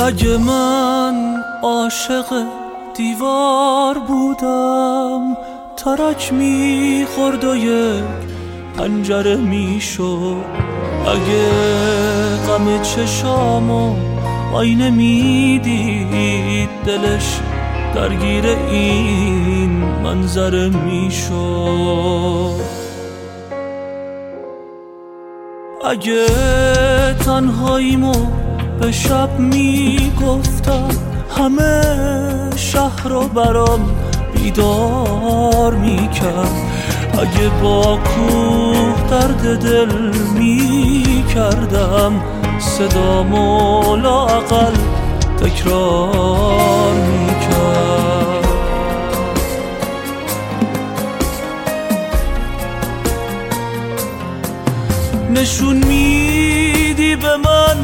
اگه من عاشق دیوار بودم، ترک میخورد و یک پنجره میشد. اگه غم چشامو آینه میدید، دلش درگیر این منظره میشد. اگه تنهاییمو به شب میگفتم، همه شهر رو برام بیدار میکرد. اگه با کوه درد دل میکردم، صدامو لااقل تکرار میکرد. نشون میدی به من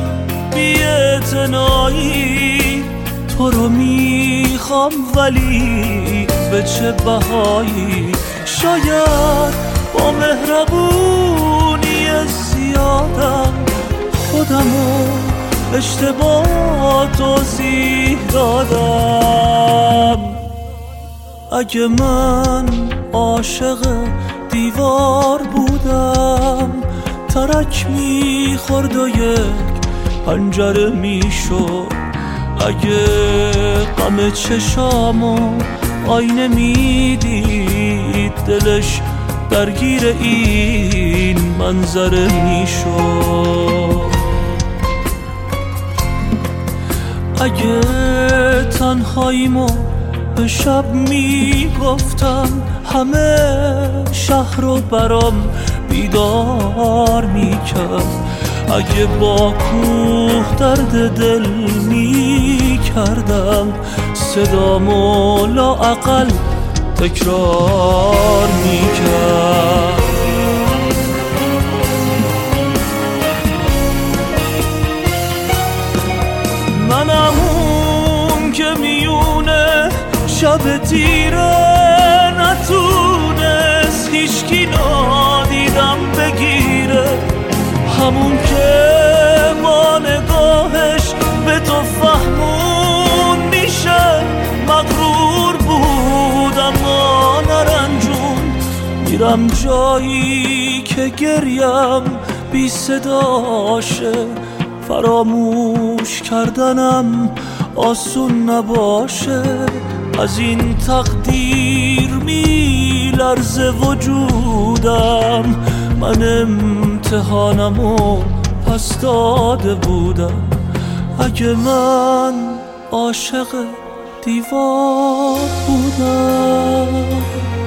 بی‌اعتنایی، تو رو میخوام ولی به چه بهایی؟ شاید با مهربونی زیادم خودمو اشتباه توضیح دادم. اگه من عاشق دیوار بودم، ترک میخورد و یک پنجره میشد. اگه غم چشامو آینه میدید، دلش درگیر این منظره میشد. اگه تنهاییمو به شب میگفتم، همه شهر رو برام بیدار میکرد. اگه با کوه درد دل میکردم، صدامو لااقل تکرار میکرد. منم اون که میونه شب تیره نتونست هیچکی نادیدم بگیره، همون که با نگاهش به تو فهمون میشه مغرور بود اما نرنجون. میرم جایی که گریم بی صداشه، فراموش کردنم آسون نباشه. از این تقدیر میلرزه وجودم، من امتحانمو پس داده بودم. اگه من عاشق دیوار بودم.